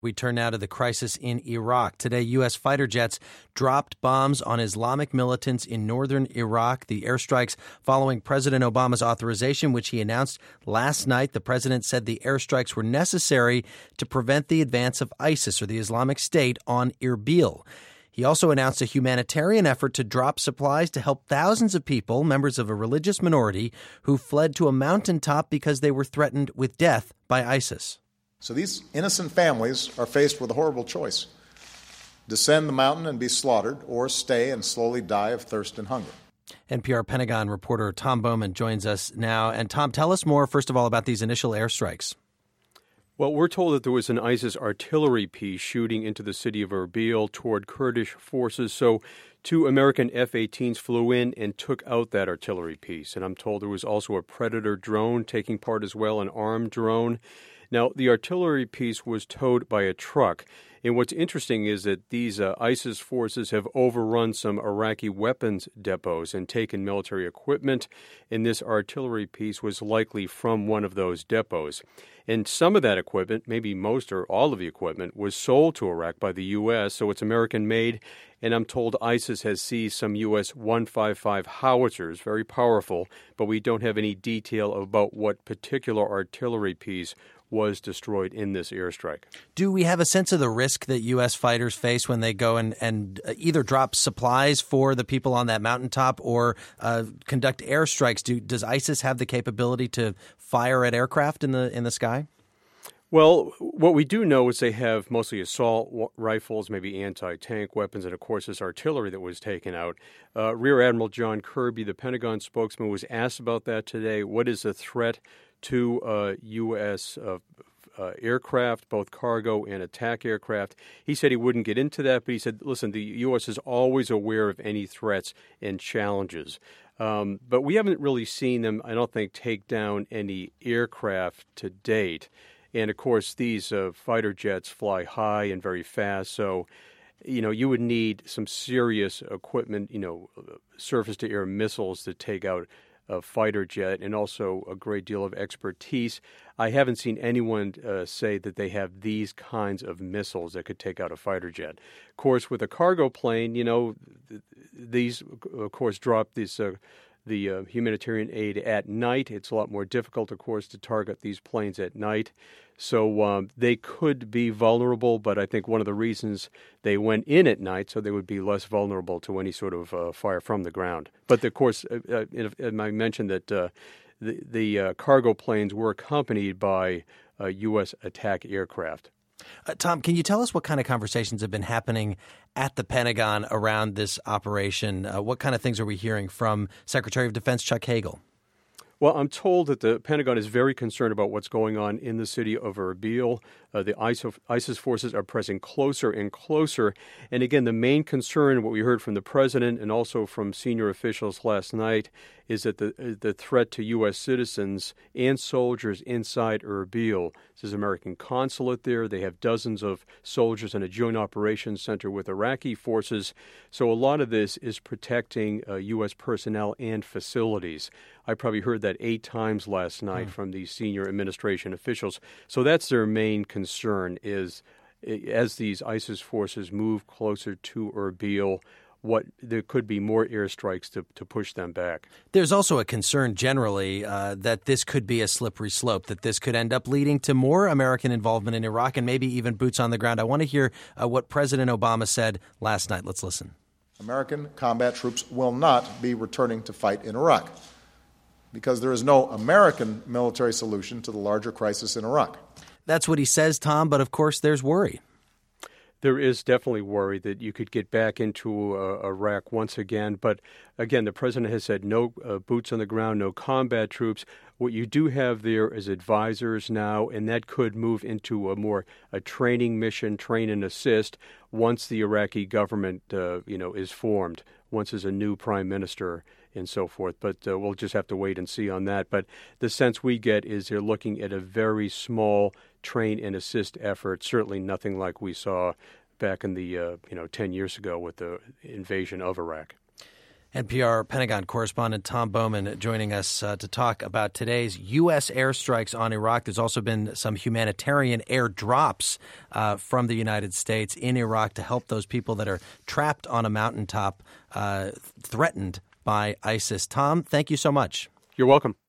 We turn now to the crisis in Iraq. Today, U.S. fighter jets dropped bombs on Islamic militants in northern Iraq. The airstrikes following President Obama's authorization, which he announced last night. The president said the airstrikes were necessary to prevent the advance of ISIS, or the Islamic State, on Erbil. He also announced a humanitarian effort to drop supplies to help thousands of people, members of a religious minority, who fled to a mountaintop because they were threatened with death by ISIS. So these innocent families are faced with a horrible choice: descend the mountain and be slaughtered, or stay and slowly die of thirst and hunger. NPR Pentagon reporter Tom Bowman joins us now. And Tom, tell us more, first of all, about these initial airstrikes. Well, we're told that there was an ISIS artillery piece shooting into the city of Erbil toward Kurdish forces. So 2 American F-18s flew in and took out that artillery piece. And I'm told there was also a Predator drone taking part as well, an armed drone. Now, the artillery piece was towed by a truck. And what's interesting is that these ISIS forces have overrun some Iraqi weapons depots and taken military equipment, and this artillery piece was likely from one of those depots. And some of that equipment, maybe most or all of the equipment, was sold to Iraq by the U.S., so it's American-made. And I'm told ISIS has seized some U.S. 155 howitzers, very powerful, but we don't have any detail about what particular artillery piece was destroyed in this airstrike. Do we have a sense of the risk that U.S. fighters face when they go and either drop supplies for the people on that mountaintop or conduct airstrikes? Does ISIS have the capability to fire at aircraft in the sky? Well, what we do know is they have mostly assault rifles, maybe anti-tank weapons, and, of course, this artillery that was taken out. Rear Admiral John Kirby, the Pentagon spokesman, was asked about that today. What is the threat to U.S. Aircraft, both cargo and attack aircraft? He said he wouldn't get into that, but he said, listen, the U.S. is always aware of any threats and challenges. But we haven't really seen them, I don't think, take down any aircraft to date. And, of course, these fighter jets fly high and very fast, so you would need some serious equipment, surface-to-air missiles to take out a fighter jet, and also a great deal of expertise. I haven't seen anyone say that they have these kinds of missiles that could take out a fighter jet. Of course, with a cargo plane, these, of course, drop this the humanitarian aid at night. It's a lot more difficult, of course, to target these planes at night. So they could be vulnerable, but I think one of the reasons they went in at night so they would be less vulnerable to any sort of fire from the ground. But, of course, I mentioned that the cargo planes were accompanied by U.S. attack aircraft. Tom, can you tell us what kind of conversations have been happening at the Pentagon around this operation? What kind of things are we hearing from Secretary of Defense Chuck Hagel? Well, I'm told that the Pentagon is very concerned about what's going on in the city of Erbil. The ISIS forces are pressing closer and closer. And again, the main concern, what we heard from the president and also from senior officials last night, is that the threat to U.S. citizens and soldiers inside Erbil. There's an American consulate there. They have dozens of soldiers in a joint operations center with Iraqi forces. So a lot of this is protecting U.S. personnel and facilities. I probably heard that 8 times last night from these senior administration officials. So that's their main concern, is as these ISIS forces move closer to Erbil, there could be more airstrikes to push them back. There's also a concern generally that this could be a slippery slope, that this could end up leading to more American involvement in Iraq and maybe even boots on the ground. I want to hear what President Obama said last night. Let's listen. American combat troops will not be returning to fight in Iraq because there is no American military solution to the larger crisis in Iraq. That's what he says, Tom, but of course there's worry. There is definitely worry that you could get back into Iraq once again. But again, the president has said no boots on the ground, no combat troops. What you do have there is advisors now, and that could move into a training mission, train and assist, once the Iraqi government is formed, once there's a new prime minister and so forth. But we'll just have to wait and see on that. But the sense we get is they're looking at a very small train and assist effort, certainly nothing like we saw back in the 10 years ago with the invasion of Iraq. NPR Pentagon correspondent Tom Bowman joining us to talk about today's U.S. airstrikes on Iraq. There's also been some humanitarian airdrops from the United States in Iraq to help those people that are trapped on a mountaintop threatened by ISIS. Tom, thank you so much. You're welcome.